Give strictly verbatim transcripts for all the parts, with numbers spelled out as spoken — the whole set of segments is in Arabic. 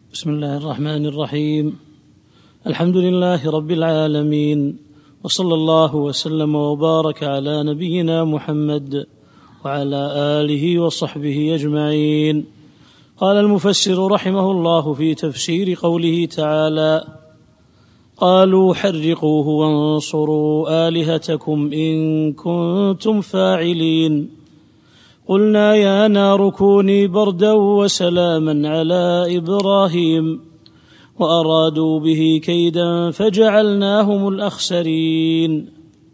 بسم الله الرحمن الرحيم. الحمد لله رب العالمين، وصلى الله وسلم وبارك على نبينا محمد وعلى آله وصحبه أجمعين. قال المفسر رحمه الله في تفسير قوله تعالى: قالوا حرقوه وانصروا آلهتكم إن كنتم فاعلين. قلنا يا نار كوني بردا وسلاما على إبراهيم وأرادوا به كيدا فجعلناهم الأخسرين.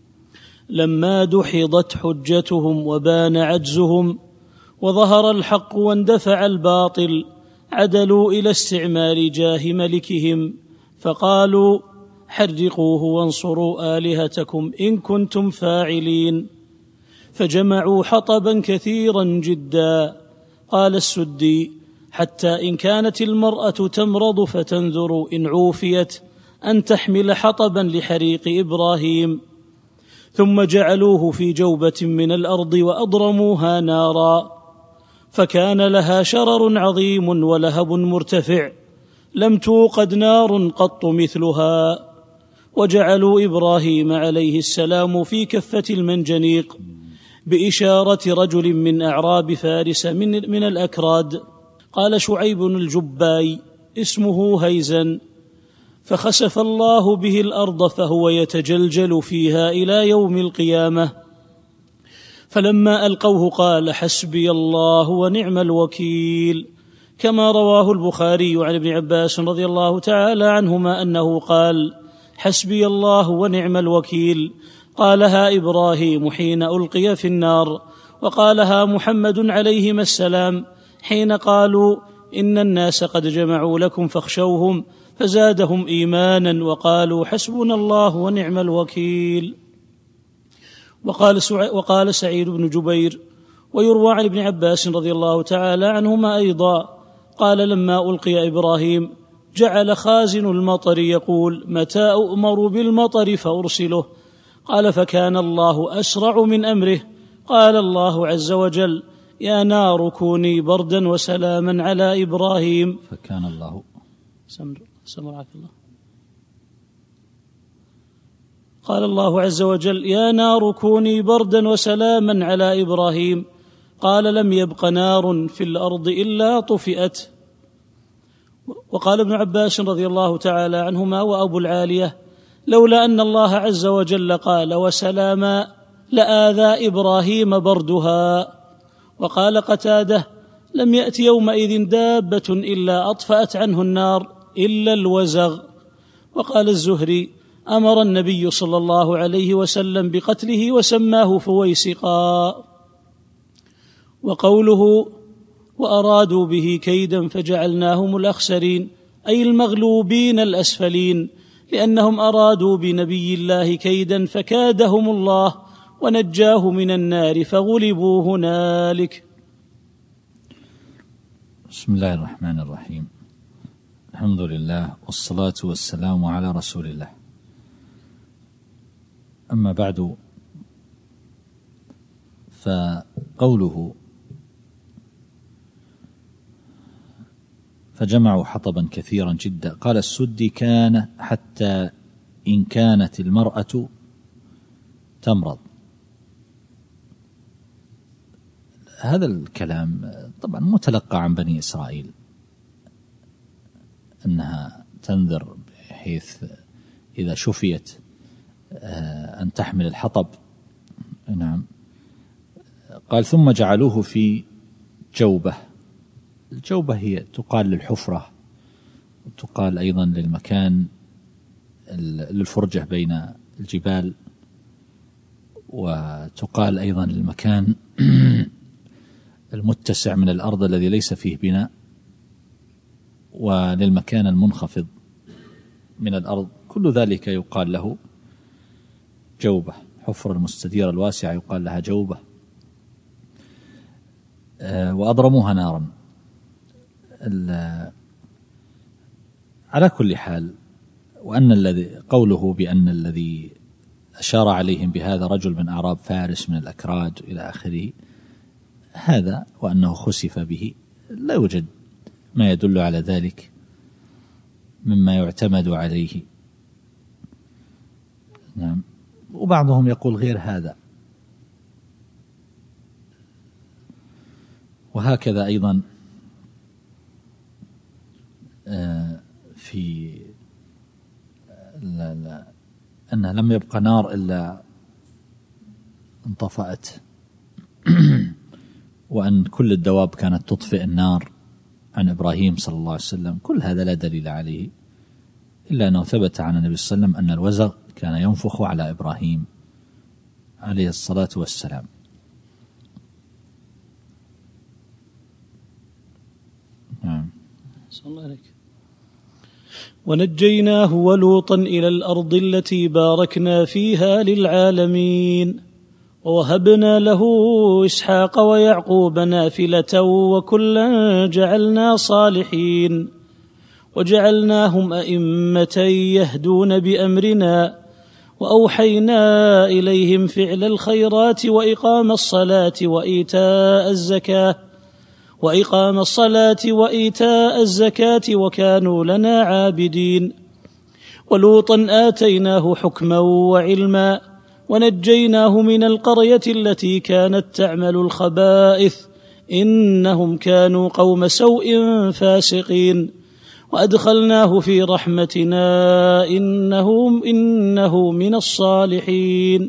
لما دحضت حجتهم وبان عجزهم وظهر الحق واندفع الباطل عدلوا إلى استعمال جاه ملكهم فقالوا حرقوه وانصروا آلهتكم إن كنتم فاعلين، فجمعوا حطبا كثيرا جدا. قال السدي: حتى إن كانت المرأة تمرض فتنذر إن عوفيت أن تحمل حطبا لحريق إبراهيم، ثم جعلوه في جوبة من الأرض وأضرموها نارا، فكان لها شرر عظيم ولهب مرتفع لم توقد نار قط مثلها. وجعلوا إبراهيم عليه السلام في كفة المنجنيق بإشارة رجل من أعراب فارس من, من الأكراد. قال شعيب الجباي اسمه هيزن: فخسف الله به الأرض فهو يتجلجل فيها إلى يوم القيامة. فلما ألقوه قال: حسبي الله ونعم الوكيل، كما رواه البخاري عن ابن عباس رضي الله تعالى عنهما أنه قال: حسبي الله ونعم الوكيل. قالها إبراهيم حين ألقي في النار، وقالها محمد عليهما السلام حين قالوا: إن الناس قد جمعوا لكم فاخشوهم، فزادهم إيمانا وقالوا: حسبنا الله ونعم الوكيل. وقال, وقال سعيد بن جبير: ويروى عن ابن عباس رضي الله تعالى عنهما أيضا قال: لما ألقي إبراهيم جعل خازن المطر يقول: متى أؤمر بالمطر فأرسله؟ قال: فكان الله أسرع من أمره. قال الله عز وجل: يا نار كوني بردا وسلاما على إبراهيم. فكان الله سمرعك الله. قال الله عز وجل: يا نار كوني بردا وسلاما على إبراهيم. قال: لم يبق نار في الأرض إلا طفئت. وقال ابن عباس رضي الله تعالى عنهما وأبو العالية: لولا أن الله عز وجل قال وسلاما لآذى إبراهيم بردها. وقال قتادة: لم يأت يومئذ دابة إلا أطفأت عنه النار إلا الوزغ. وقال الزهري: أمر النبي صلى الله عليه وسلم بقتله وسماه فويسقا. وقوله: وأرادوا به كيدا فجعلناهم الأخسرين، أي المغلوبين الأسفلين، لأنهم أرادوا بنبي الله كيدا فكادهم الله ونجاه من النار فغلبوا هنالك. بسم الله الرحمن الرحيم. الحمد لله والصلاة والسلام على رسول الله. أما بعد، فقوله فجمعوا حطبا كثيرا جدا، قال السدي: كان حتى إن كانت المرأة تمرض. هذا الكلام طبعا متلقى عن بني إسرائيل أنها تنذر بحيث إذا شفيت أن تحمل الحطب. نعم. قال: ثم جعلوه في جوبة. الجوبة هي تقال للحفرة، وتقال أيضا للمكان للفرجة بين الجبال، وتقال أيضا للمكان المتسع من الأرض الذي ليس فيه بناء، وللمكان المنخفض من الأرض، كل ذلك يقال له جوبة. حفر المستديرة الواسعة يقال لها جوبة. وأضرموها نارا. على كل حال، وأن الذي قوله بأن الذي أشار عليهم بهذا رجل من أعراب فارس من الأكراد إلى آخره، هذا وأنه خسف به لا يوجد ما يدل على ذلك مما يعتمد عليه. نعم. وبعضهم يقول غير هذا. وهكذا أيضا في لا لا أنه لم يبقى نار إلا انطفأت، وأن كل الدواب كانت تطفئ النار عن إبراهيم صلى الله عليه وسلم. كل هذا لا دليل عليه، إلا أنه ثبت عن النبي صلى الله عليه وسلم أن الوزغ كان ينفخ على إبراهيم عليه الصلاة والسلام. نعم. صلى الله عليك. ونجيناه ولوطا إلى الأرض التي باركنا فيها للعالمين ووهبنا له إسحاق ويعقوب نافلة وكلا جعلنا صالحين وجعلناهم أئمة يهدون بأمرنا وأوحينا إليهم فعل الخيرات وإقام الصلاة وإيتاء الزكاة وإقام الصلاة وإيتاء الزكاة وكانوا لنا عابدين. ولوطا آتيناه حكما وعلما ونجيناه من القرية التي كانت تعمل الخبائث إنهم كانوا قوم سوء فاسقين وأدخلناه في رحمتنا إنه, إنه من الصالحين.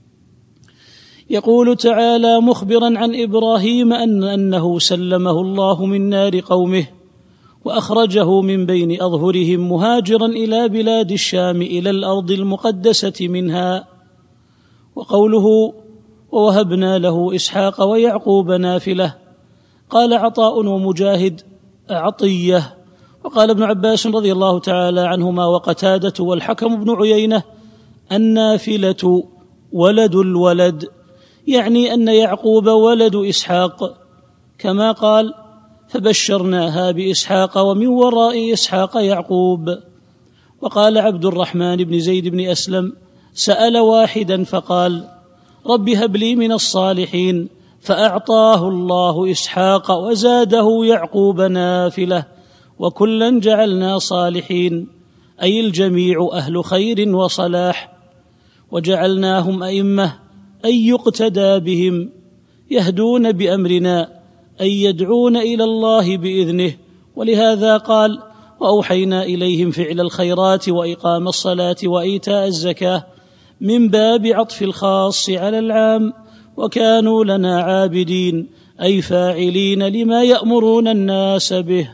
يقول تعالى مخبرا عن إبراهيم أن أنه سلمه الله من نار قومه وأخرجه من بين أظهرهم مهاجرا إلى بلاد الشام إلى الأرض المقدسة منها. وقوله ووهبنا له إسحاق ويعقوب نافلة، قال عطاء ومجاهد عطية، وقال ابن عباس رضي الله تعالى عنهما وقتادة والحكم بن عيينة النافلة ولد الولد، يعني أن يعقوب ولد إسحاق، كما قال فبشرناها بإسحاق ومن وراء إسحاق يعقوب. وقال عبد الرحمن بن زيد بن أسلم سأل واحدا فقال رب هب لي من الصالحين فأعطاه الله إسحاق وزاده يعقوب نافلة وكلا جعلنا صالحين، أي الجميع أهل خير وصلاح، وجعلناهم أئمة أي يقتدى بهم يهدون بأمرنا أي يدعون إلى الله بإذنه. ولهذا قال وأوحينا إليهم فعل الخيرات وإقام الصلاة وإيتاء الزكاة من باب عطف الخاص على العام وكانوا لنا عابدين أي فاعلين لما يأمرون الناس به.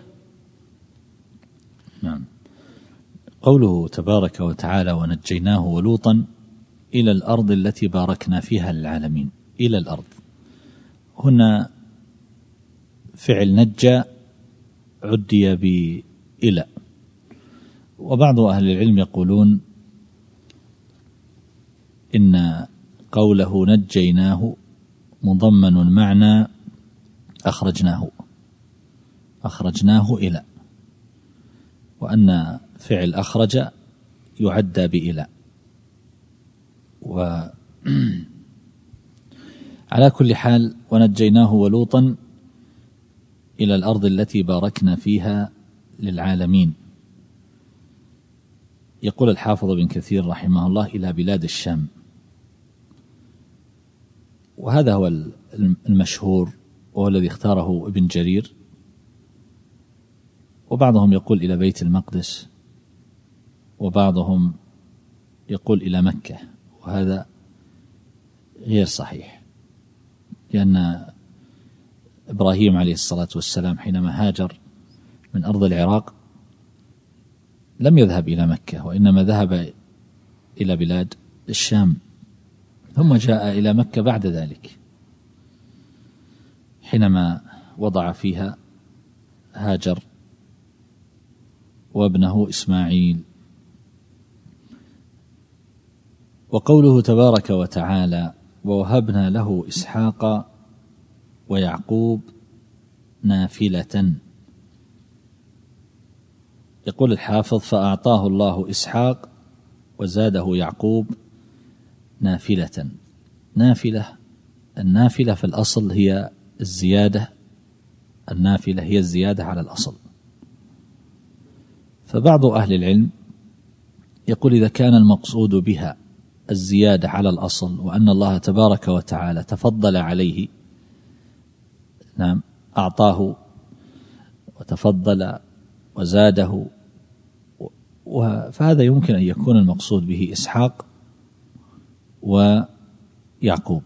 نعم. قوله تبارك وتعالى ونجيناه ولوطا إلى الأرض التي باركنا فيها للعالمين. إلى الأرض هنا فعل نجى عدي بإلى، وبعض أهل العلم يقولون إن قوله نجيناه مضمن معنى أخرجناه أخرجناه إلى، وأن فعل أخرج يعدى بإلى. وعلى كل حال ونجيناه ولوطا إلى الأرض التي باركنا فيها للعالمين. يقول الحافظ بن كثير رحمه الله إلى بلاد الشام، وهذا هو المشهور وهو الذي اختاره ابن جرير، وبعضهم يقول إلى بيت المقدس وبعضهم يقول إلى مكة، وهذا غير صحيح، لأن إبراهيم عليه الصلاة والسلام حينما هاجر من أرض العراق لم يذهب إلى مكة، وإنما ذهب إلى بلاد الشام، ثم جاء إلى مكة بعد ذلك حينما وضع فيها هاجر وابنه إسماعيل. وقوله تبارك وتعالى ووهبنا له إسحاق ويعقوب نافلة، يقول الحافظ فأعطاه الله إسحاق وزاده يعقوب نافلة. نافلة النافلة في الأصل هي الزيادة، النافلة هي الزيادة على الأصل، فبعض أهل العلم يقول إذا كان المقصود بها الزيادة على الأصل وأن الله تبارك وتعالى تفضل عليه، نعم، أعطاه وتفضل وزاده، فهذا يمكن أن يكون المقصود به إسحاق ويعقوب،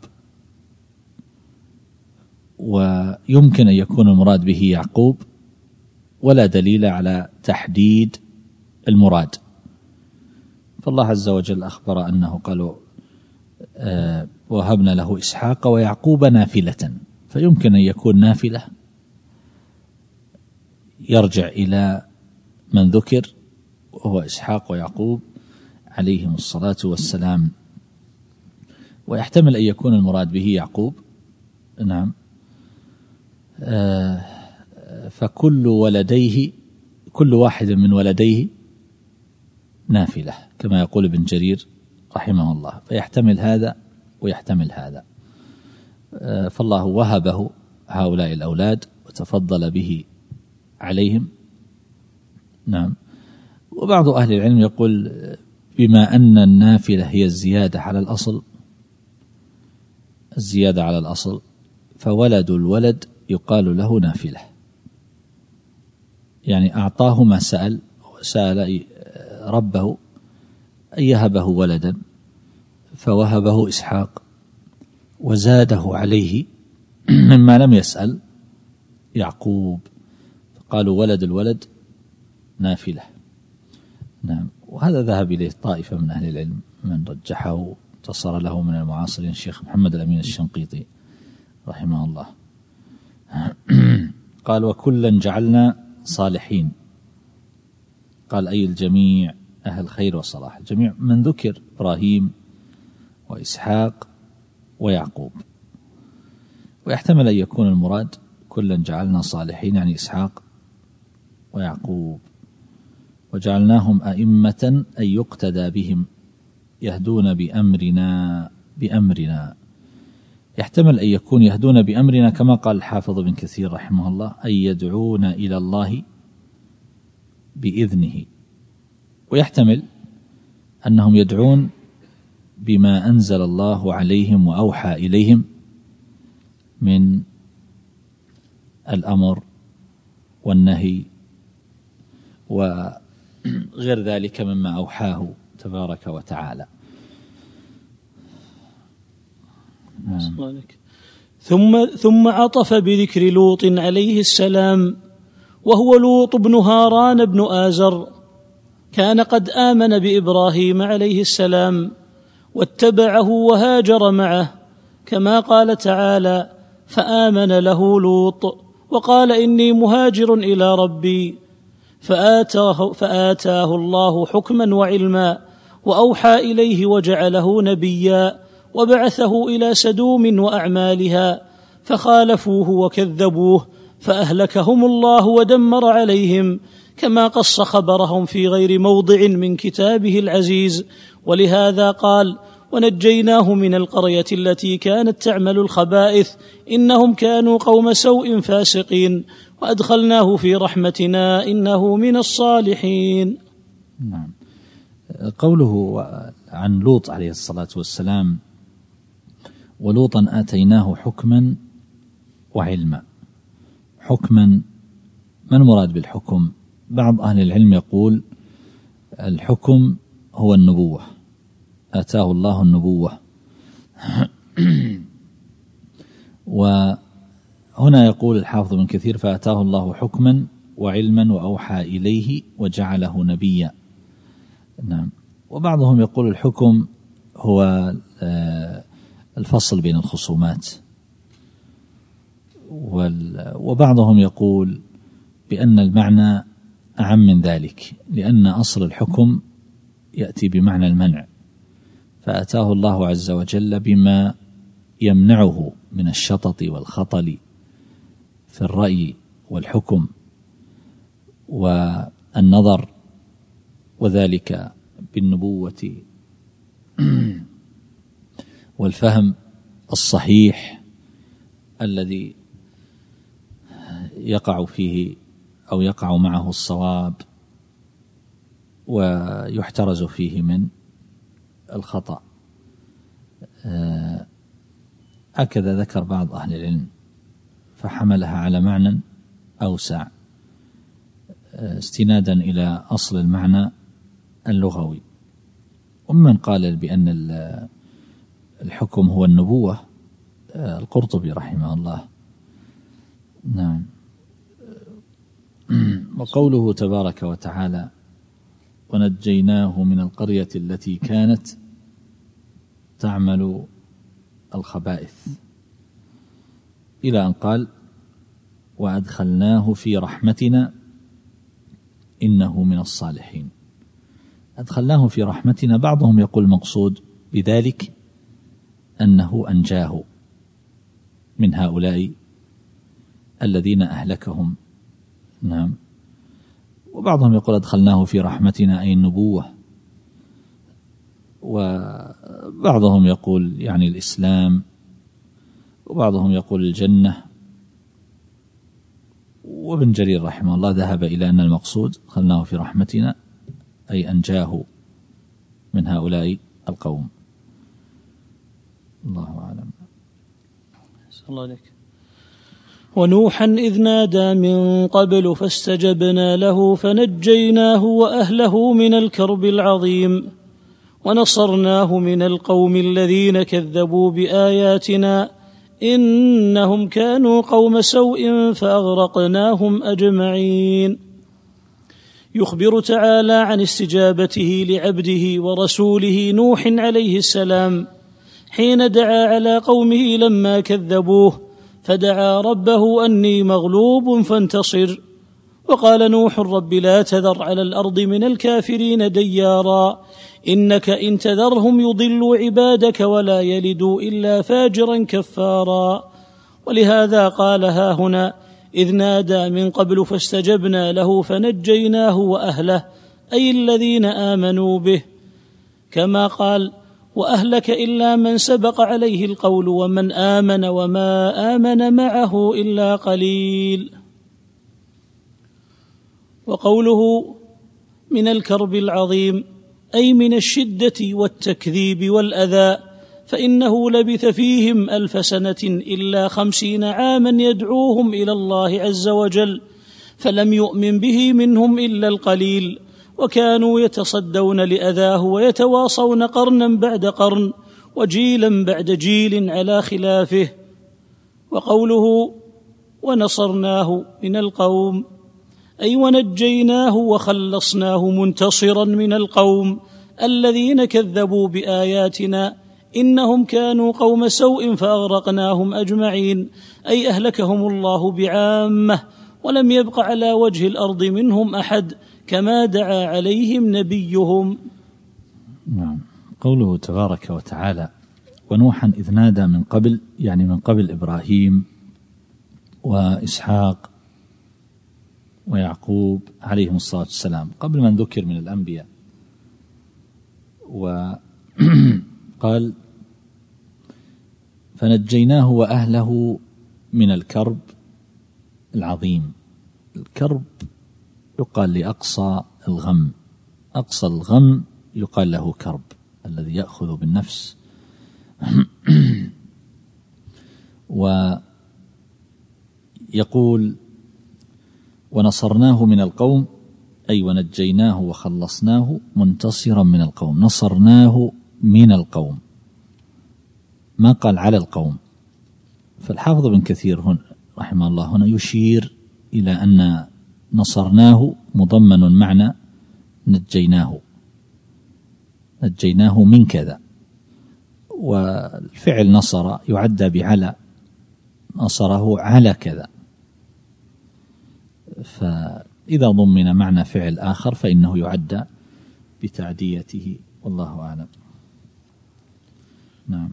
ويمكن أن يكون المراد به يعقوب ولا دليل على تحديد المراد. فالله عز وجل أخبر أنه قالوا آه وهبنا له إسحاق ويعقوب نافلة، فيمكن أن يكون نافلة يرجع إلى من ذكر وهو إسحاق ويعقوب عليهم الصلاة والسلام، ويحتمل أن يكون المراد به يعقوب، نعم، آه فكل ولديه كل واحد من ولديه نافلة كما يقول ابن جرير رحمه الله، فيحتمل هذا ويحتمل هذا. آه فالله وهبه هؤلاء الأولاد وتفضل به عليهم، نعم. وبعض أهل العلم يقول بما أن النافلة هي الزيادة على الأصل الزيادة على الأصل فولد الولد يقال له نافلة، يعني أعطاه ما سأل سأل ربه أن يهبه ولدا فوهبه إسحاق وزاده عليه مما لم يسأل يعقوب، قالوا ولد الولد نافلة، نعم. وهذا ذهب إليه طائفة من أهل العلم من رجحه تصر له من المعاصرين الشيخ محمد الأمين الشنقيطي رحمه الله. قال وكلا جعلنا صالحين، قال أي الجميع أهل خير وصلاح، الجميع من ذكر إبراهيم وإسحاق ويعقوب، ويحتمل أن يكون المراد كلا جعلنا صالحين يعني إسحاق ويعقوب، وجعلناهم أئمة أن يقتدى بهم يهدون بأمرنا بأمرنا، يحتمل أن يكون يهدون بأمرنا كما قال الحافظ بن كثير رحمه الله أن يدعون إلى الله بإذنه، ويحتمل أنهم يدعون بما أنزل الله عليهم وأوحى إليهم من الأمر والنهي وغير ذلك مما أوحاه تبارك وتعالى. ثم ثم عطف بذكر لوط عليه السلام، وهو لوط بن هاران بن آزر، كان قد آمن بإبراهيم عليه السلام واتبعه وهاجر معه، كما قال تعالى فآمن له لوط وقال إني مهاجر إلى ربي، فآتاه, فآتاه الله حكما وعلما وأوحى إليه وجعله نبيا وبعثه إلى سدوم وأعمالها فخالفوه وكذبوه فأهلكهم الله ودمر عليهم، كما قص خبرهم في غير موضع من كتابه العزيز. ولهذا قال ونجيناه من القرية التي كانت تعمل الخبائث إنهم كانوا قوم سوء فاسقين وأدخلناه في رحمتنا إنه من الصالحين. نعم. قوله عن لوط عليه الصلاة والسلام ولوطا آتيناه حكما وعلما، حكما ما المراد بالحكم؟ بعض أهل العلم يقول الحكم هو النبوة، آتاه الله النبوة. وهنا يقول الحافظ بن كثير فآتاه الله حكما وعلما وأوحى إليه وجعله نبيا، نعم. وبعضهم يقول الحكم هو الفصل بين الخصومات، وبعضهم يقول بأن المعنى أعم من ذلك، لأن أصل الحكم يأتي بمعنى المنع، فأتاه الله عز وجل بما يمنعه من الشطط والخطل في الرأي والحكم والنظر، وذلك بالنبوة والفهم الصحيح الذي يقع فيه أو يقع معه الصواب ويحترز فيه من الخطأ. هكذا ذكر بعض أهل العلم، فحملها على معنى أوسع استنادا إلى أصل المعنى اللغوي. ومن قال بأن الحكم هو النبوة القرطبي رحمه الله. نعم. وقوله تبارك وتعالى ونجيناه من القرية التي كانت تعمل الخبائث إلى أن قال وأدخلناه في رحمتنا إنه من الصالحين. أدخلناه في رحمتنا، بعضهم يقول مقصود بذلك أنه أنجاه من هؤلاء الذين أهلكهم. نعم. وبعضهم يقول أدخلناه في رحمتنا أي النبوة، وبعضهم يقول يعني الإسلام، وبعضهم يقول الجنة. وابن جرير رحمه الله ذهب إلى أن المقصود أدخلناه في رحمتنا أي أنجاه من هؤلاء القوم. الله أعلم. صلى الله عليك. ونوحا إذ نادى من قبل فاستجبنا له فنجيناه وأهله من الكرب العظيم ونصرناه من القوم الذين كذبوا بآياتنا إنهم كانوا قوم سوء فأغرقناهم أجمعين. يخبر تعالى عن استجابته لعبده ورسوله نوح عليه السلام حين دعا على قومه لما كذبوه، فدعا ربه أني مغلوب فانتصر. وقال نوح رب لا تذر على الأرض من الكافرين ديارا إنك إن تذرهم يضلوا عبادك ولا يلدوا إلا فاجرا كفارا. ولهذا قال ها هنا إذ نادى من قبل فاستجبنا له فنجيناه وأهله أي الذين آمنوا به، كما قال وأهلك إلا من سبق عليه القول ومن آمن وما آمن معه إلا قليل. وقوله من الكرب العظيم أي من الشدة والتكذيب والأذى، فإنه لبث فيهم ألف سنة إلا خمسين عاما يدعوهم إلى الله عز وجل، فلم يؤمن به منهم إلا القليل، وكانوا يتصدون لأذاه ويتواصون قرنا بعد قرن وجيلا بعد جيل على خلافه. وقوله ونصرناه من القوم أي ونجيناه وخلصناه منتصرا من القوم الذين كذبوا بآياتنا إنهم كانوا قوم سوء فأغرقناهم أجمعين أي أهلكهم الله بعامة ولم يبق على وجه الأرض منهم أحد كما دعا عليهم نبيهم. نعم. قوله تبارك وتعالى ونوحا إذ نادى من قبل، يعني من قبل إبراهيم وإسحاق ويعقوب عليهم الصلاة والسلام، قبل من ذكر من الأنبياء. وقال فنجيناه وأهله من الكرب العظيم. الكرب يقال لأقصى الغم، أقصى الغم يقال له كرب، الذي يأخذ بالنفس. ويقول ونصرناه من القوم أي ونجيناه وخلصناه منتصرا من القوم. نصرناه من القوم، ما قال على القوم. فالحافظ بن كثير هنا رحمه الله هنا يشير إلى أن نصرناه مضمن معنى نجيناه، نجيناه من كذا. والفعل نصر يعدى بعلى، نصره على كذا، فإذا ضمن معنى فعل آخر فإنه يعدى بتعديته، والله أعلم. نعم.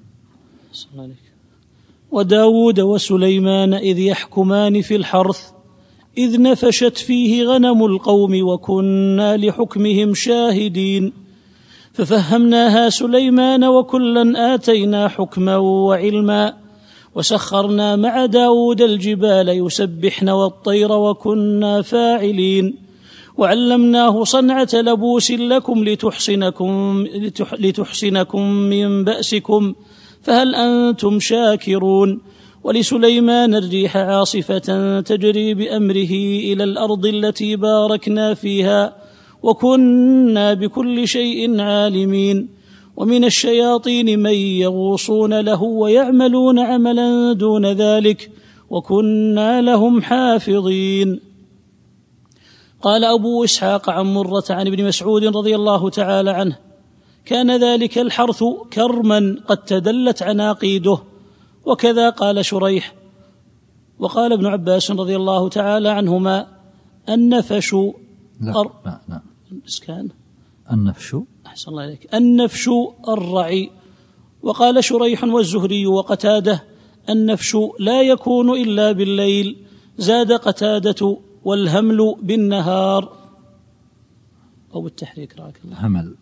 وداود وسليمان إذ يحكمان في الحرث إذ نفشت فيه غنم القوم وكنا لحكمهم شاهدين، ففهمناها سليمان وكلا آتينا حكما وعلما، وسخرنا مع داود الجبال يسبحن والطير وكنا فاعلين، وعلمناه صنعة لبوس لكم لتحصنكم, لتحصنكم من بأسكم فهل أنتم شاكرون. ولسليمان الريح عاصفة تجري بأمره إلى الأرض التي باركنا فيها وكنا بكل شيء عالمين. ومن الشياطين من يغوصون له ويعملون عملا دون ذلك وكنا لهم حافظين. قال أبو إسحاق عن مرة عن ابن مسعود رضي الله تعالى عنه: كان ذلك الحرث كرما قد تدلت عناقيده. وكذا قال شريح. وقال ابن عباس رضي الله تعالى عنهما: النفش لا أر... لا لا إسكان النفش أحسن الله عليك النفش الرعي. وقال شريح والزهري وقتاده: النفش لا يكون إلا بالليل. زاد قتادة: والهمل بالنهار أو بالتحريك. راك الله. همل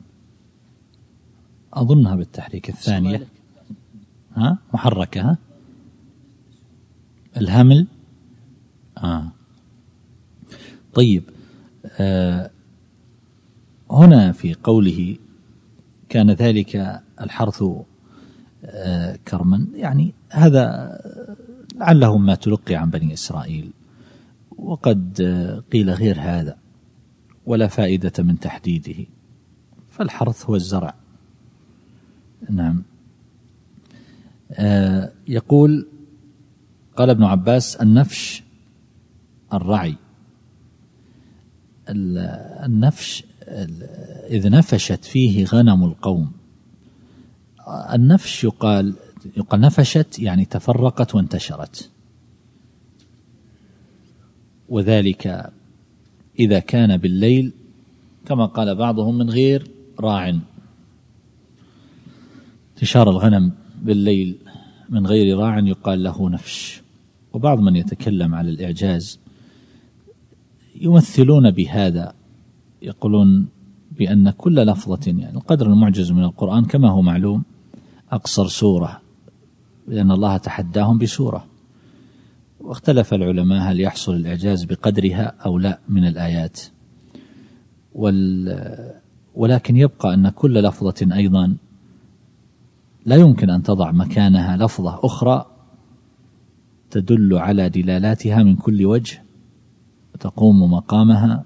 أظنها بالتحريك الثانية، ها محركة. ها الهمل. آه. طيب، آه هنا في قوله كان ذلك الحرث آه كرما، يعني هذا لعله ما تلقي عن بني إسرائيل، وقد آه قيل غير هذا ولا فائدة من تحديده، فالحرث هو الزرع. نعم. آه يقول قال ابن عباس: النفش الرعي. النفش إذ نفشت فيه غنم القوم. النفش يقال يقال نفشت يعني تفرقت وانتشرت، وذلك إذا كان بالليل كما قال بعضهم من غير راع. انتشار الغنم بالليل من غير راع يقال له نفش. وبعض من يتكلم على الإعجاز يمثلون بهذا، يقولون بأن كل لفظة، يعني القدر المعجز من القرآن كما هو معلوم أقصر سورة، لأن الله تحداهم بسورة. واختلف العلماء هل يحصل الإعجاز بقدرها أو لا من الآيات، ولكن يبقى أن كل لفظة أيضا لا يمكن أن تضع مكانها لفظة أخرى تدل على دلالاتها من كل وجه وتقوم مقامها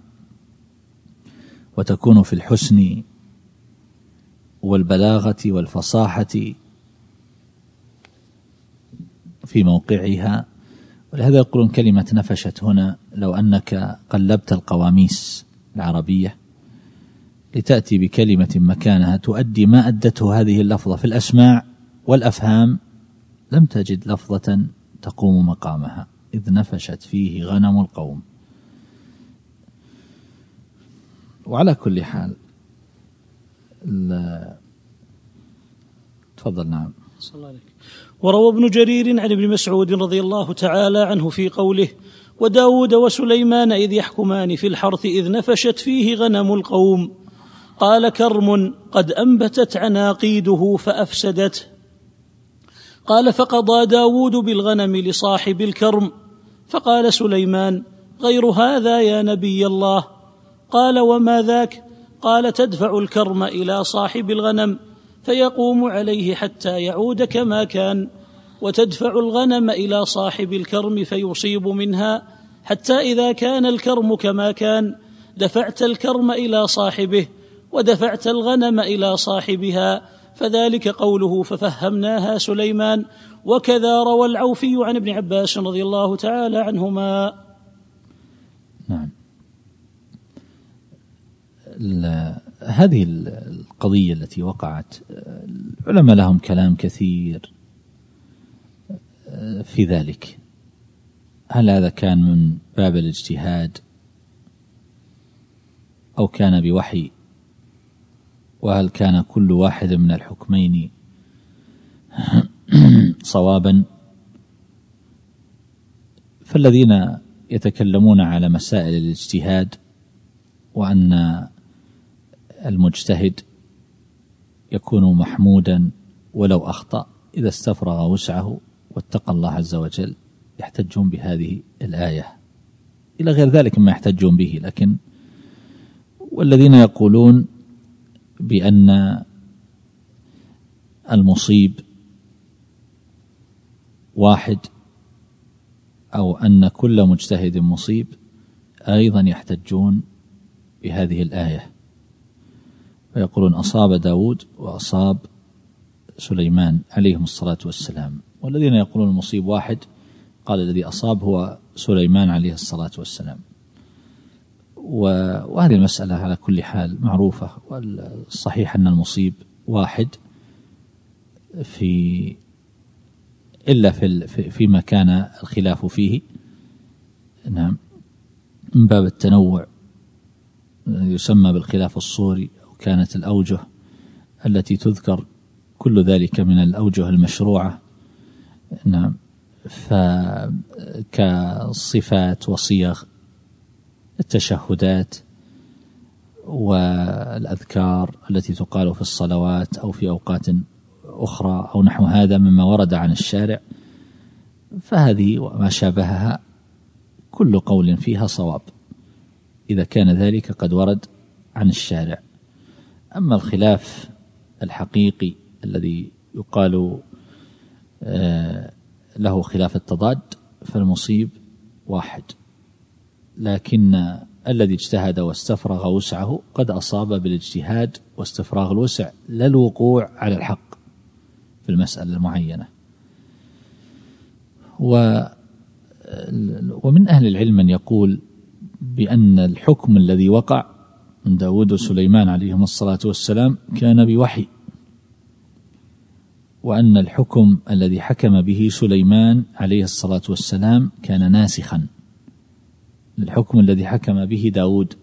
وتكون في الحسن والبلاغة والفصاحة في موقعها. ولهذا يقولون كلمة نفشت هنا لو أنك قلبت القواميس العربية لتأتي بكلمة مكانها تؤدي ما أدته هذه اللفظة في الأسماع والأفهام لم تجد لفظة تقوم مقامها، إذ نفشت فيه غنم القوم. وعلى كل حال تفضل. نعم. صلى الله عليك. وروى ابن جرير عن ابن مسعود رضي الله تعالى عنه في قوله: وداود وسليمان إذ يحكمان في الحرث إذ نفشت فيه غنم القوم، قال: كرم قد أنبتت عناقيده فأفسدته. قال: فقضى داود بالغنم لصاحب الكرم. فقال سليمان: غير هذا يا نبي الله. قال: وما ذاك؟ قال: تدفع الكرم إلى صاحب الغنم فيقوم عليه حتى يعود كما كان، وتدفع الغنم إلى صاحب الكرم فيصيب منها حتى إذا كان الكرم كما كان دفعت الكرم إلى صاحبه ودفعت الغنم إلى صاحبها، فذلك قوله ففهمناها سليمان. وكذا روى العوفي عن ابن عباس رضي الله تعالى عنهما. نعم. هذه القضية التي وقعت العلماء لهم كلام كثير في ذلك. هل هذا كان من باب الاجتهاد أو كان بوحي؟ وهل كان كل واحد من الحكمين صوابا؟ فالذين يتكلمون على مسائل الاجتهاد وأن المجتهد يكون محمودا ولو أخطأ إذا استفرغ وسعه واتقى الله عز وجل، يحتجون بهذه الآية إلى غير ذلك ما يحتجون به، لكن والذين يقولون بأن المصيب واحد أو أن كل مجتهد مصيب أيضا يحتجون بهذه الآية، ويقولون أصاب داود وأصاب سليمان عليهم الصلاة والسلام. والذين يقولون المصيب واحد قال الذي أصاب هو سليمان عليه الصلاة والسلام. وهذه المسألة على كل حال معروفة، والصحيح أن المصيب واحد في إلا في فيما كان الخلاف فيه، نعم، من باب التنوع يسمى بالخلاف الصوري، وكانت الأوجه التي تذكر كل ذلك من الأوجه المشروعة، نعم، فكالصفات وصيغ التشهدات والأذكار التي تقال في الصلوات أو في أوقات أخرى أو نحو هذا مما ورد عن الشارع، فهذه وما شابهها كل قول فيها صواب إذا كان ذلك قد ورد عن الشارع. أما الخلاف الحقيقي الذي يقال له خلاف التضاد فالمصيب واحد، لكن الذي اجتهد واستفرغ وسعه قد أصاب بالاجتهاد واستفراغ الوسع لا الوقوع على الحق في المسألة المعينة. ومن أهل العلم من يقول بأن الحكم الذي وقع من داود وسليمان عليهم الصلاة والسلام كان بوحي، وأن الحكم الذي حكم به سليمان عليه الصلاة والسلام كان ناسخا للحكم الذي حكم به داود.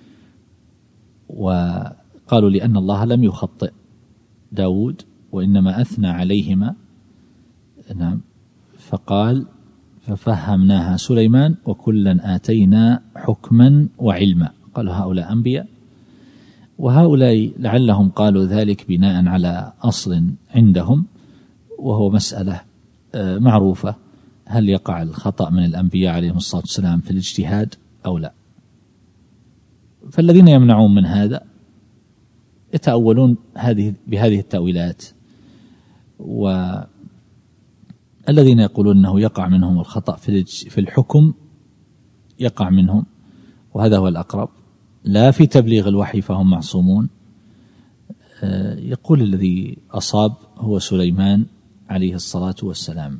وقالوا لأن الله لم يخطئ داود وإنما أثنى عليهما، نعم، فقال ففهمناها سليمان وكلا آتينا حكما وعلما. قالوا هؤلاء أنبياء، وهؤلاء لعلهم قالوا ذلك بناء على أصل عندهم، وهو مسألة معروفة، هل يقع الخطأ من الأنبياء عليهم الصلاة والسلام في الاجتهاد أو لا؟ فالذين يمنعون من هذا يتأولون هذه بهذه التأويلات، والذين يقولون أنه يقع منهم الخطأ في الحكم يقع منهم، وهذا هو الأقرب، لا في تبليغ الوحي فهم معصومون. يقول الذي أصاب هو سليمان عليه الصلاة والسلام.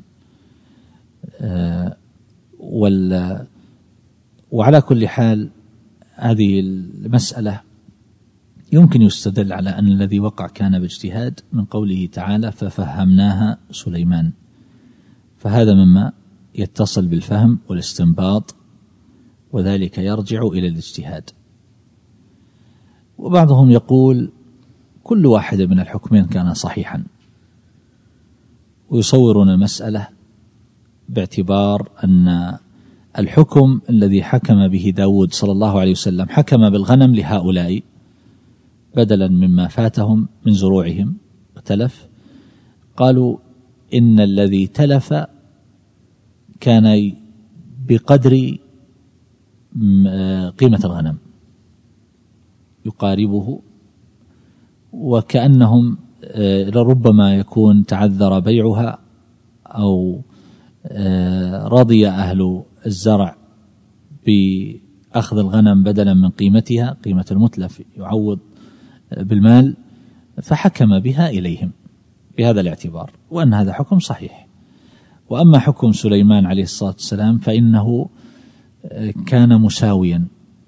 وعلى كل حال هذه المسألة يمكن يستدل على أن الذي وقع كان باجتهاد من قوله تعالى ففهمناها سليمان، فهذا مما يتصل بالفهم والاستنباط، وذلك يرجع إلى الاجتهاد. وبعضهم يقول كل واحد من الحكمين كان صحيحا، ويصورون المسألة باعتبار أن الحكم الذي حكم به داود صلى الله عليه وسلم حكم بالغنم لهؤلاء بدلا مما فاتهم من زروعهم وتلف. قالوا إن الذي تلف كان بقدر قيمة الغنم يقاربه، وكأنهم لربما يكون تعذر بيعها أو رضي أهل الزرع بأخذ الغنم بدلا من قيمتها، قيمة المتلف يعوض بالمال، فحكم بها إليهم بهذا الاعتبار، وأن هذا حكم صحيح. وأما حكم سليمان عليه الصلاة والسلام فإنه كان مساويا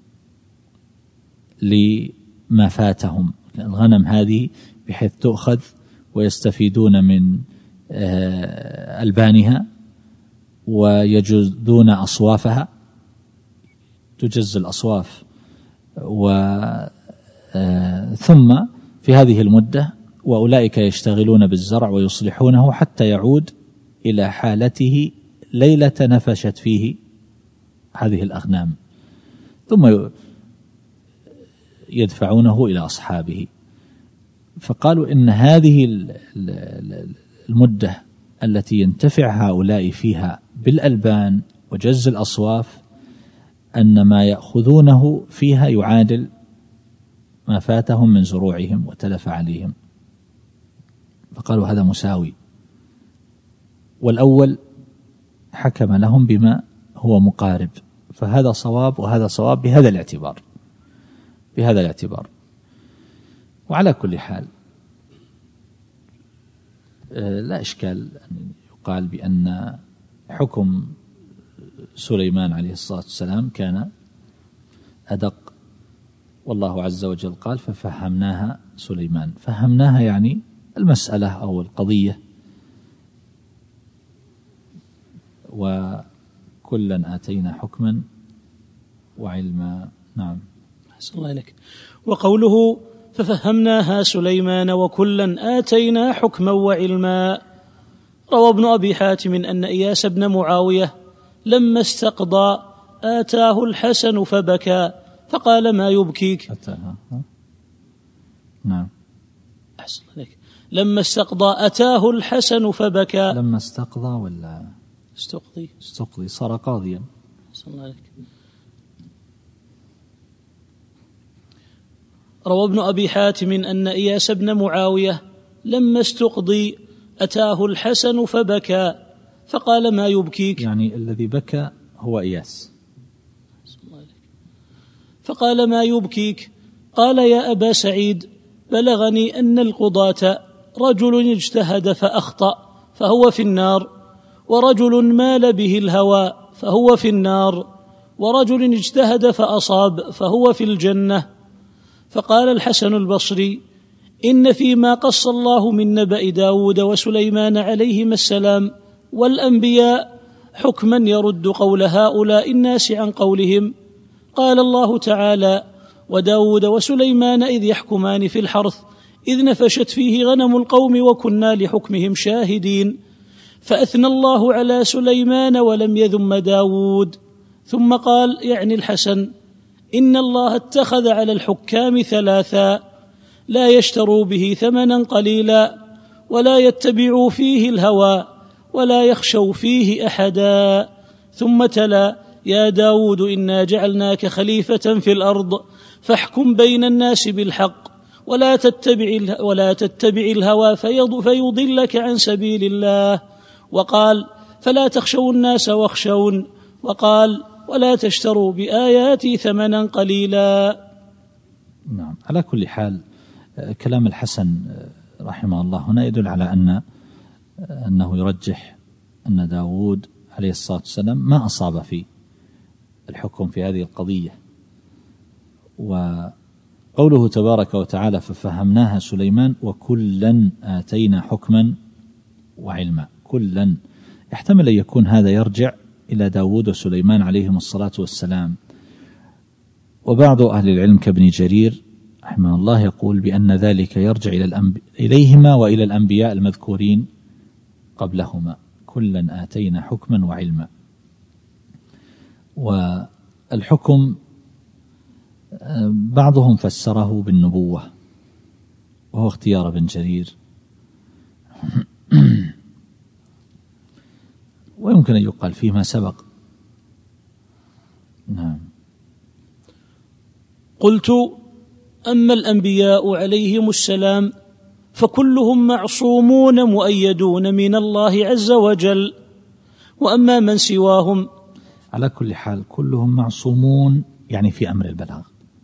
لما فاتهم الغنم هذه، بحيث تؤخذ ويستفيدون من ألبانها ويجدون أصوافها، تجز الأصواف، ثم في هذه المدة وأولئك يشتغلون بالزرع ويصلحونه حتى يعود إلى حالته ليلة نفشت فيه هذه الأغنام، ثم يدفعونه إلى أصحابه. فقالوا إن هذه المدة التي ينتفع هؤلاء فيها بالألبان وجز الأصواف أن ما يأخذونه فيها يعادل ما فاتهم من زروعهم وتلف عليهم، فقالوا هذا مساوي. والأول حكم لهم بما هو مقارب، فهذا صواب وهذا صواب بهذا الاعتبار بهذا الاعتبار وعلى كل حال لا إشكال أن يقال بأن حكم سليمان عليه الصلاة والسلام كان أدق، والله عز وجل قال ففهمناها سليمان. فهمناها يعني المسألة أو القضية، وكلا آتينا حكما وعلما. نعم. أحسن الله إليك. وقوله ففهمناها سليمان وكلا آتينا حكما وعلما، روى ابن أبي حاتم أن إياس بن معاوية لما استقضى آتاه الحسن فبكى فقال ما يبكيك؟ أتاها. نعم. أحسن عليك. لما استقضى أتاه الحسن فبكى. لما استقضى ولا استقضي؟ استقضي صار قاضيا. أحسن الله عليك. روى ابن أبي حاتم أن إياس بن معاوية لما استقضي أتاه الحسن فبكى فقال ما يبكيك؟ يعني الذي بكى هو إياس. فقال ما يبكيك؟ قال يا أبا سعيد بلغني أن القضاة رجل اجتهد فأخطأ فهو في النار، ورجل مال به الهوى فهو في النار، ورجل اجتهد فأصاب فهو في الجنة. فقال الحسن البصري إن فيما قص الله من نبأ داود وسليمان عليهما السلام والأنبياء حكما يرد قول هؤلاء الناس عن قولهم. قال الله تعالى وداود وسليمان إذ يحكمان في الحرث إذ نفشت فيه غنم القوم وكنا لحكمهم شاهدين، فأثنى الله على سليمان ولم يذم داود. ثم قال يعني الحسن إن الله اتخذ على الحكام ثلاثا لا يشتروا به ثمنا قليلا ولا يتبعوا فيه الهوى ولا يخشوا فيه أحدا. ثم تلا يا داود إنا جعلناك خليفة في الأرض فاحكم بين الناس بالحق ولا تتبع, ولا تتبع الهوى فيضلك عن سبيل الله. وقال فلا تخشوا الناس واخشون، وقال ولا تشتروا بآياتي ثمنا قليلا. نعم. على كل حال كلام الحسن رحمه الله هنا يدل على أن أنه يرجح أن داود عليه الصلاة والسلام ما أصاب في الحكم في هذه القضية. وقوله تبارك وتعالى ففهمناها سليمان وكلا آتينا حكما وعلما، كلا يحتمل أن يكون هذا يرجع إلى داود وسليمان عليهم الصلاة والسلام. وبعض أهل العلم كابن جرير رحمه الله يقول بأن ذلك يرجع إلى الأنب... إليهما وإلى الأنبياء المذكورين قبلهما، كلا آتينا حكما وعلما. والحكم بعضهم فسره بالنبوة وهو اختيار ابن جرير، ويمكن أن يقال فيما سبق. نعم. قلت أما الأنبياء عليهم السلام فكلهم معصومون مؤيدون من الله عز وجل، وأما من سواهم على كل حال كلهم معصومون يعني في أمر البلاغ،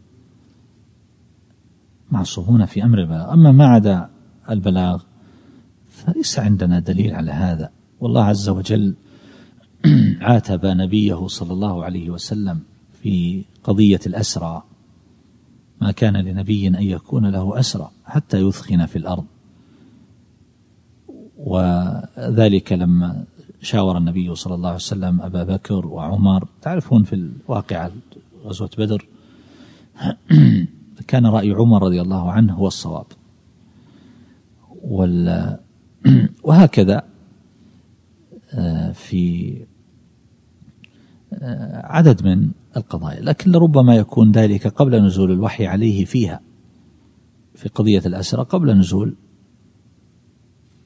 معصومون في أمر البلاغ. أما ما عدا البلاغ فليس عندنا دليل على هذا. والله عز وجل عاتب نبيه صلى الله عليه وسلم في قضية الأسرى، ما كان لنبي أن يكون له أسرى حتى يثخن في الأرض. وذلك لما شاور النبي صلى الله عليه وسلم أبا بكر وعمر، تعرفون في الواقعة غزوة بدر كان رأي عمر رضي الله عنه هو الصواب، وهكذا في عدد من القضايا، لكن لربما يكون ذلك قبل نزول الوحي عليه فيها، في قضية الأسرى قبل نزول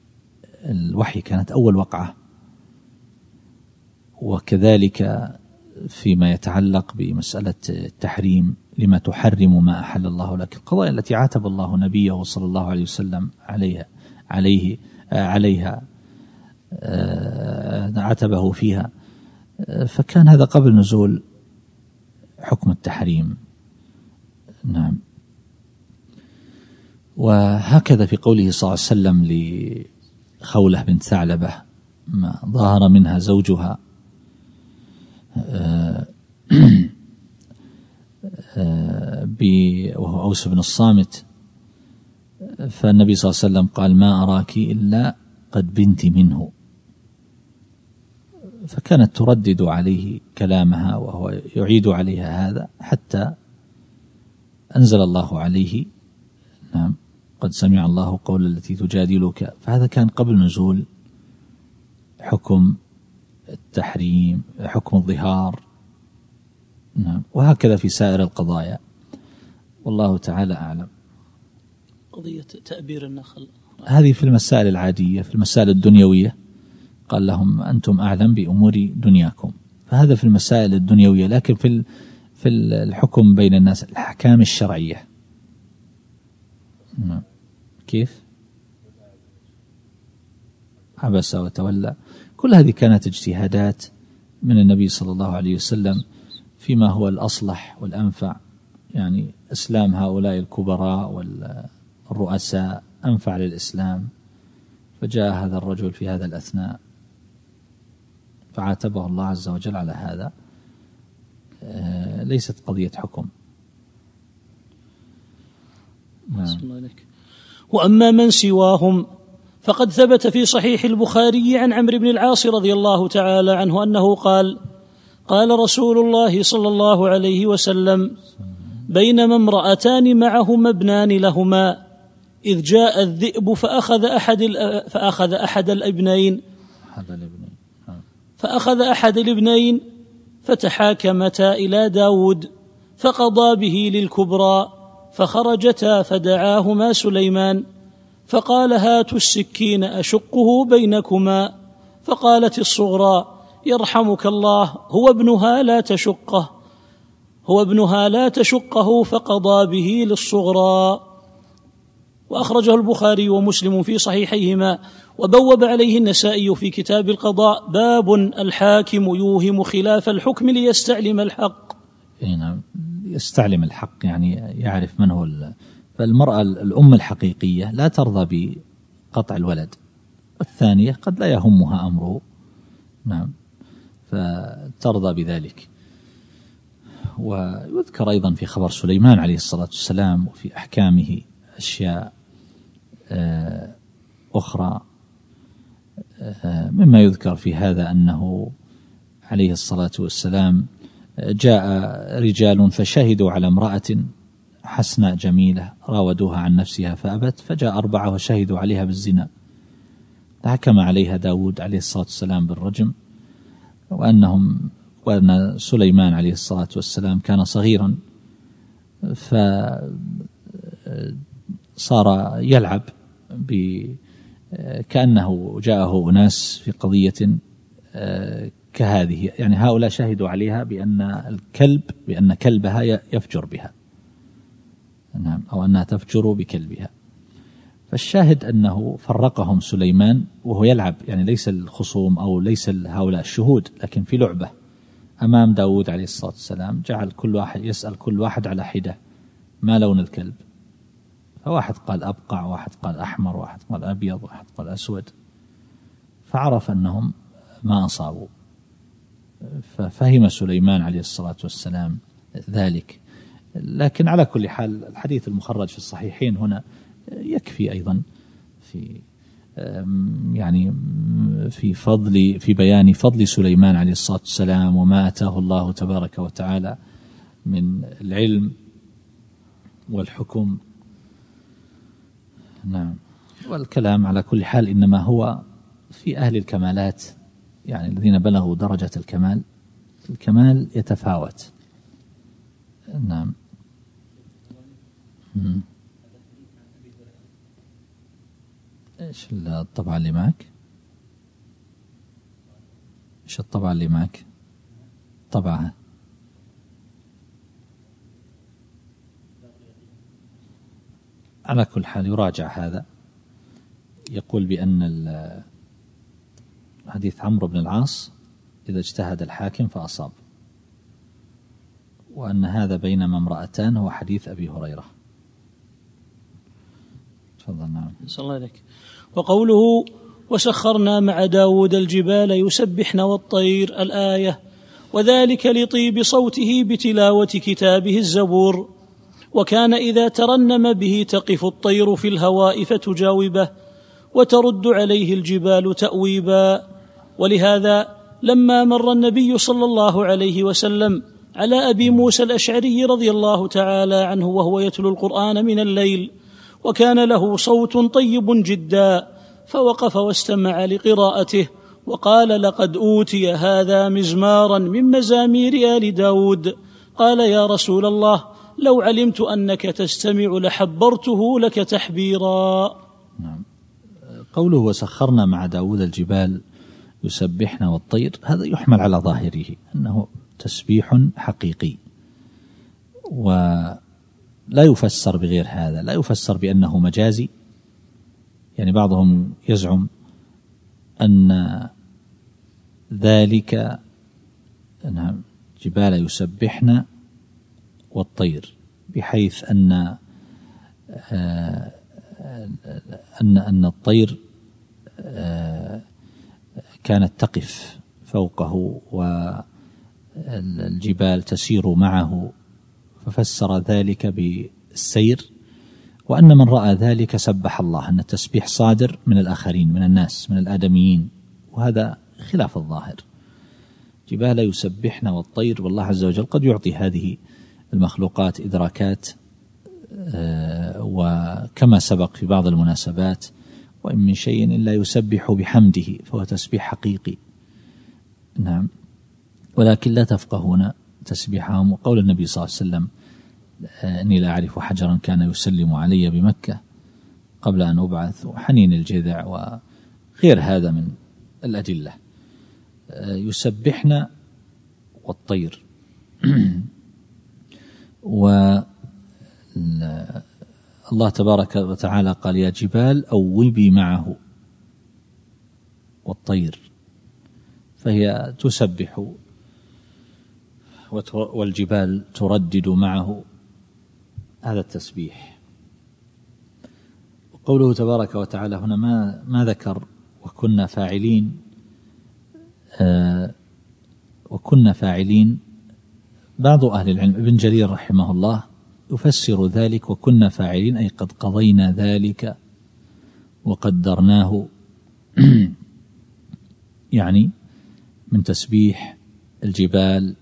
الوحي كانت أول وقعة. وكذلك فيما يتعلق بمسألة التحريم، لما تحرم ما أحل الله لك، القضايا التي عاتب الله نبيه صلى الله عليه وسلم عليها عليه عليها عاتبه فيها، فكان هذا قبل نزول حكم التحريم. نعم. وهكذا في قوله صلى الله عليه وسلم لخولة بنت ثعلبة ما ظهر منها زوجها وهو أوس بن الصامت، فالنبي صلى الله عليه وسلم قال ما أراك إلا قد بنت منه، فكانت تردد عليه كلامها وهو يعيد عليها هذا حتى أنزل الله عليه نعم قد سمع الله قول التي تجادلك، فهذا كان قبل نزول حكم التحريم حكم الظهار. نعم. وهكذا في سائر القضايا، والله تعالى أعلم. قضية تأبير النخل هذه في المسائل العادية، في المسائل الدنيوية قال لهم أنتم أعلم بأمور دنياكم، فهذا في المسائل الدنيوية. لكن في في الحكم بين الناس، الأحكام الشرعية نعم. كيف عبس وتولى، كل هذه كانت اجتهادات من النبي صلى الله عليه وسلم فيما هو الأصلح والأنفع، يعني إسلام هؤلاء الكبراء والرؤساء أنفع للإسلام، فجاء هذا الرجل في هذا الأثناء فعاتبه الله عز وجل على هذا. ليست قضية حكم. نعم. وأما من سواهم فقد ثبت في صحيح البخاري عن عمرو بن العاص رضي الله تعالى عنه أنه قال قال رسول الله صلى الله عليه وسلم بينما امرأتان معهما ابنان لهما إذ جاء الذئب فأخذ أحد فأخذ أحد الابنين فأخذ أحد الابنين فتحاكمتا إلى داود فقضى به للكبرى، فخرجتا فدعاهما سليمان فقال هاتوا السكين أشقه بينكما، فقالت الصغرى يرحمك الله هو ابنها لا تشقه هو ابنها لا تشقه فقضى به للصغرى. وأخرجه البخاري ومسلم في صحيحيهما، وبوب عليه النسائي في كتاب القضاء باب الحاكم يوهم خلاف الحكم ليستعلم الحق. نعم، يستعلم الحق يعني يعرف من هو. فالمرأة الأم الحقيقية لا ترضى بقطع الولد، والثانية قد لا يهمها أمره نعم فترضى بذلك. ويذكر أيضا في خبر سليمان عليه الصلاة والسلام وفي أحكامه أشياء أخرى. مما يذكر في هذا أنه عليه الصلاة والسلام جاء رجال فشهدوا على امرأة حسناء جميلة راودوها عن نفسها فأبت، فجاء أربعة وشهدوا عليها بالزنا، فحكم عليها داود عليه الصلاة والسلام بالرجم، وأنهم وأن سليمان عليه الصلاة والسلام كان صغيرا فصار يلعب كأنه جاءه أناس في قضية كهذه، يعني هؤلاء شهدوا عليها بأن الكلب بأن كلبها يفجر بها نعم أو أنها تفجر بكلبها. فالشاهد أنه فرقهم سليمان وهو يلعب، يعني ليس الخصوم أو ليس هؤلاء الشهود، لكن في لعبة أمام داود عليه الصلاة والسلام، جعل كل واحد يسأل كل واحد على حدة ما لون الكلب، فواحد قال أبقع، واحد قال أحمر، واحد قال أبيض، واحد قال أسود، فعرف أنهم ما أصابوا. ففهم سليمان عليه الصلاة والسلام ذلك. لكن على كل حال الحديث المخرج في الصحيحين هنا يكفي أيضا في يعني في فضل في بيان فضل سليمان عليه الصلاة والسلام وما أتاه الله تبارك وتعالى من العلم والحكم. نعم. والكلام على كل حال إنما هو في أهل الكمالات، يعني الذين بلغوا درجة الكمال، الكمال يتفاوت. نعم. مم. إيش الطبعة اللي معك؟ إيش الطبعة اللي معك؟ طبعا. على كل حال يراجع هذا. يقول بأن حديث عمرو بن العاص إذا اجتهد الحاكم فأصاب، وأن هذا بينما امرأتان هو حديث أبي هريرة. تفضل. نعم. صلى الله عليك. وقوله وسخرنا مع داود الجبال يسبحن والطير الآية، وذلك لطيب صوته بتلاوة كتابه الزبور، وكان إذا ترنم به تقف الطير في الهواء فتجاوبه وترد عليه الجبال تأويبا. ولهذا لما مر النبي صلى الله عليه وسلم على أبي موسى الأشعري رضي الله تعالى عنه وهو يتلو القرآن من الليل، وكان له صوت طيب جدا، فوقف واستمع لقراءته وقال لقد أوتي هذا مزمارا من مزامير آل داود. قال يا رسول الله لو علمت أنك تستمع لحبرته لك تحبيرا. نعم. قوله وسخرنا مع داود الجبال يسبحن والطير، هذا يحمل على ظاهره أنه تسبيح حقيقي، ولا يفسر بغير هذا، لا يفسر بأنه مجازي. يعني بعضهم يزعم أن ذلك أن جبال يسبحن والطير بحيث أن أن أن الطير كانت تقف فوقه والجبال تسير معه، ففسر ذلك بالسير، وأن من رأى ذلك سبح الله، أن التسبيح صادر من الآخرين، من الناس، من الآدميين، وهذا خلاف الظاهر. جبال يسبحن والطير، والله عز وجل قد يعطي هذه المخلوقات إدراكات، وكما سبق في بعض المناسبات وإن من شيء إلا يسبح بحمده، فهو تسبيح حقيقي. نعم. ولكن لا تفقهون تسبيحهم. وقول النبي صلى الله عليه وسلم إني لا أعرف حجرا كان يسلم علي بمكة قبل أن أبعث، وحنين الجذع وغير هذا من الأدلة. يسبحن والطير والله تبارك وتعالى قال يا جبال أوبي معه والطير، فهي تسبح والجبال تردد معه، هذا التسبيح. قوله تبارك وتعالى هنا ما ما ذكر وكنا فاعلين، آه وكنا فاعلين. بعض أهل العلم ابن جرير رحمه الله يفسر ذلك وكنا فاعلين أي قد قضينا ذلك وقدرناه، يعني من تسبيح الجبال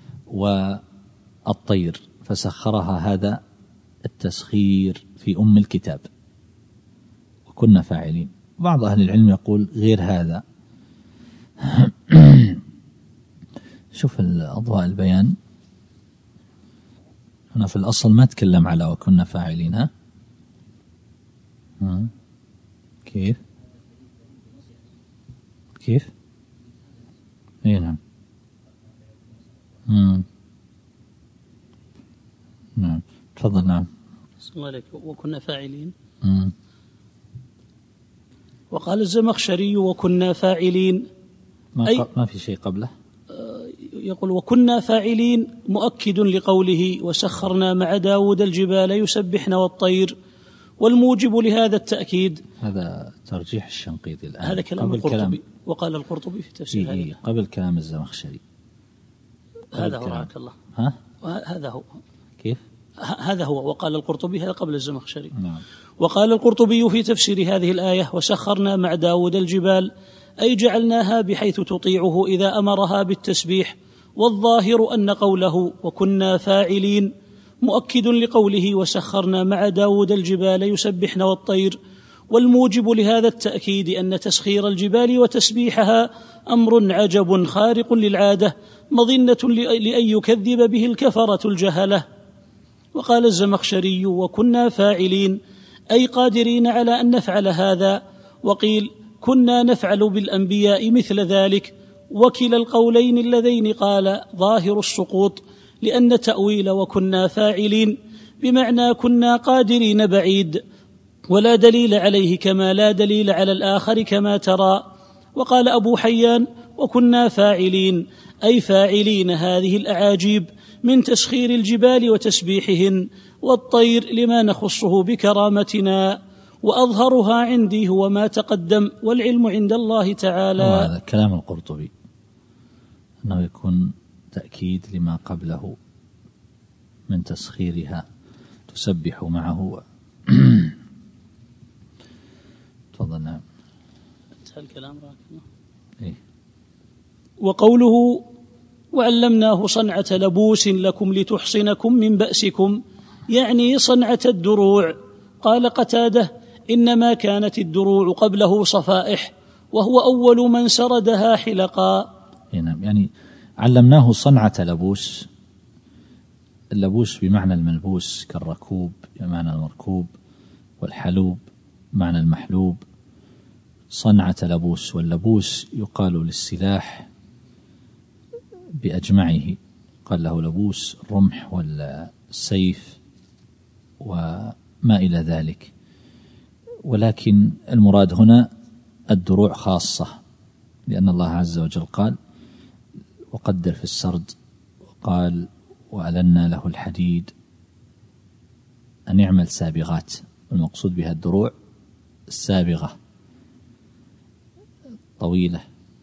والطير، فسخرها هذا التسخير في أم الكتاب وكنا فاعلين. بعض أهل العلم يقول غير هذا. شوف الأضواء البيان هنا في الأصل ما تكلم على وكنا فاعلين. ها ها كيف كيف اي نعم. مم. نعم. تفضل. نعم. بسم الله عليك. وكنا فاعلين. مم. وقال الزمخشري وكنا فاعلين، ما, أي ما في شيء قبله. يقول وكنا فاعلين مؤكد لقوله وسخرنا مع داود الجبال يسبحن والطير، والموجب لهذا التأكيد. هذا ترجيح الشنقيطي الآن. هذا كلام القرطبي. وقال القرطبي في تفسير إيه قبل كلام الزمخشري. هذا هو رحمك الله. ها؟ هذا هو. كيف؟ هذا هو. وقال القرطبي هذا قبل الزمخشري. نعم. وقال القرطبي في تفسير هذه الآية وسخرنا مع داود الجبال أي جعلناها بحيث تطيعه إذا أمرها بالتسبيح، والظاهر أن قوله وكنا فاعلين مؤكد لقوله وسخرنا مع داود الجبال يسبحن والطير، والموجب لهذا التأكيد أن تسخير الجبال وتسبيحها أمر عجب خارق للعادة مظنة لأن يكذب به الكفرة الجهلة. وقال الزمخشري وكنا فاعلين أي قادرين على أن نفعل هذا، وقيل كنا نفعل بالأنبياء مثل ذلك، وكلا القولين اللذين قال ظاهر السقوط، لأن تأويل وكنا فاعلين بمعنى كنا قادرين بعيد، ولا دليل عليه كما لا دليل على الآخر كما ترى. وقال أبو حيان وكنا فاعلين أي فاعلين هذه الأعاجيب من تسخير الجبال وتسبيحهن والطير لما نخصه بكرامتنا، وأظهرها عندي هو ما تقدم، والعلم عند الله تعالى. هذا كلام القرطبي أنه يكون تأكيد لما قبله من تسخيرها تسبح معه. تفضل. نعم. انتهى الكلام راكنا. إيه؟ وقوله وعلمناه صنعة لبوس لكم لتحصنكم من بأسكم، يعني صنعة الدروع. قال قتادة إنما كانت الدروع قبله صفائح، وهو أول من سردها حلقا. نعم، يعني علمناه صنعة لبوس. اللبوس بمعنى الملبوس كالركوب بمعنى المركوب، والحلوب بمعنى المحلوب. صنعة لبوس، واللبوس يقال للسلاح بأجمعه، قال له لبوس الرمح والسيف وما إلى ذلك، ولكن المراد هنا الدروع خاصة، لأن الله عز وجل قال وقدر في السرد، وقال وألنا له الحديد، أن يعمل سابغات، والمقصود بها الدروع السابغة طويلة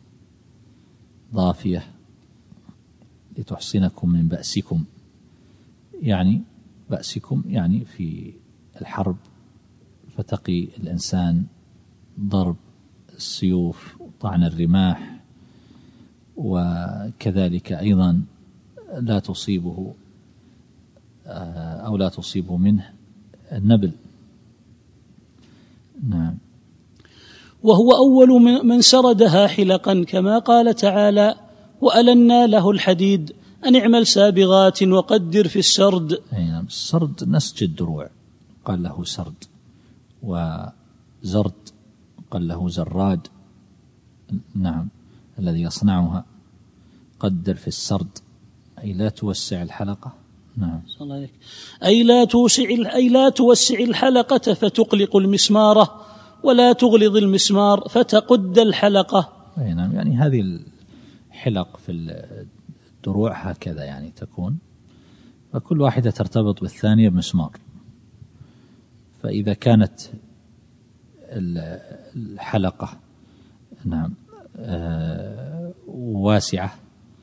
ضافية لتحصنكم من بأسكم، يعني بأسكم يعني في الحرب، فتقي الإنسان ضرب السيوف وطعن الرماح، وكذلك أيضا لا تصيبه أو لا تصيبه منه النبل. نعم. وهو أول من سردها حلقا، كما قال تعالى وألنا له الحديد أن اعمل سابغات وقدر في السرد. نعم. السرد نسج الدروع قال له سرد، وزرد قال له زراد. نعم، الذي يصنعها. قدر في السرد أي لا توسع الحلقة. نعم. أي لا توسع أي لا توسع الحلقة فتقلق المسمارة، ولا تغلظ المسمار فتقد الحلقة. نعم، يعني هذه الحلق في الدروع هكذا يعني تكون، فكل واحدة ترتبط بالثانية بمسمار، فإذا كانت الحلقة نعم واسعة،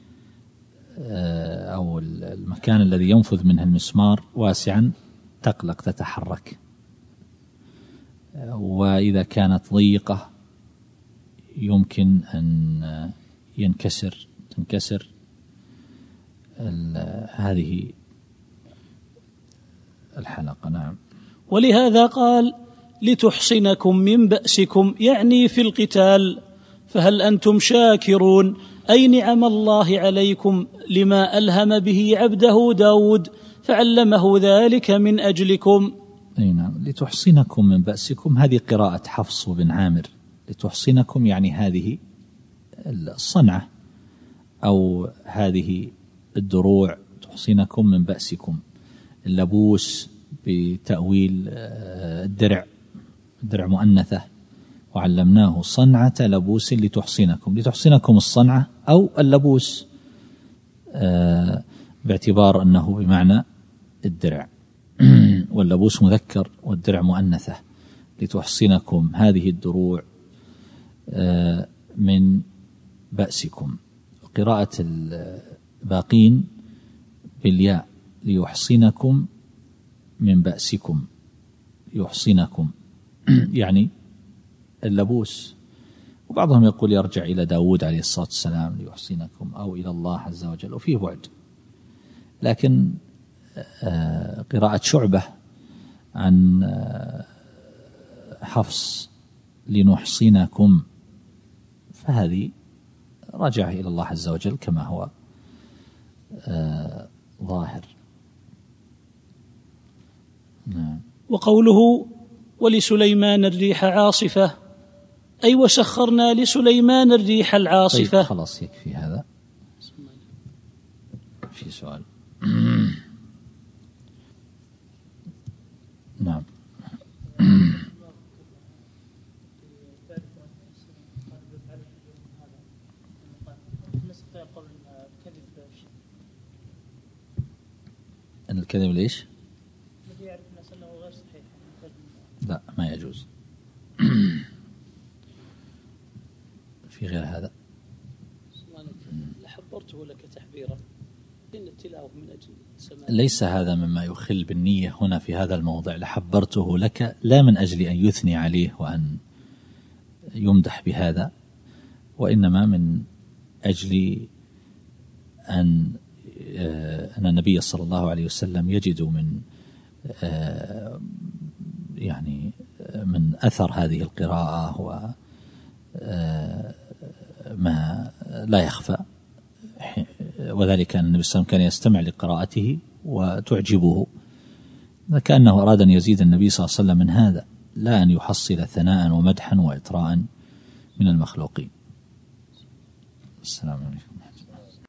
أو المكان الذي ينفذ منه المسمار واسعا، تقلق تتحرك، وإذا كانت ضيقة يمكن أن ينكسر تنكسر هذه الحلقة. نعم. ولهذا قال لتحصنكم من بأسكم، يعني في القتال. فهل أنتم شاكرون؟ أي نعم الله عليكم لما ألهم به عبده داود فعلمه ذلك من أجلكم. أي نعم. لتحصنكم من بأسكم، هذه قراءة حفص بن عامر. لتحصنكم يعني هذه الصنعة أو هذه الدروع تحصنكم من بأسكم. اللبوس بتأويل الدرع، الدرع مؤنثة، وعلمناه صنعة لبوس لتحصنكم. لتحصنكم الصنعة أو اللبوس باعتبار أنه بمعنى الدرع، واللبوس مذكر والدرع مؤنثة. لتحصنكم هذه الدروع من بأسكم. قراءة الباقين بالياء ليحصنكم من بأسكم. يحصنكم يعني اللبوس، وبعضهم يقول يرجع إلى داود عليه الصلاة والسلام ليحصنكم، أو إلى الله عز وجل، وفيه بعد. لكن قراءة شعبة عن حفص لنحصنكم، فهذه رجع إلى الله عز وجل كما هو ظاهر. نعم. وقوله ولسليمان الريح عاصفة، أي وسخرنا لسليمان الريح العاصفة. طيب خلاص يكفي هذا. في سؤال. نعم. أن الكذب ليش؟ لا ما يجوز. في غير هذا. لحبرته لك تحبيرا إن التلاوة من أجل سماع. ليس هذا مما يخل بالنية هنا في هذا الموضع. لحبرته لك لا من أجل أن يثني عليه وأن يمدح بهذا، وإنما من أجل أن أن النبي صلى الله عليه وسلم يجد من يعني من أثر هذه القراءة وما لا يخفى، وذلك أن النبي صلى الله عليه وسلم كان يستمع لقراءته وتعجبه، كأنه أراد أن يزيد النبي صلى الله عليه وسلم من هذا، لا أن يحصل ثناء ومدحا وإطراء من المخلوقين. السلام عليكم.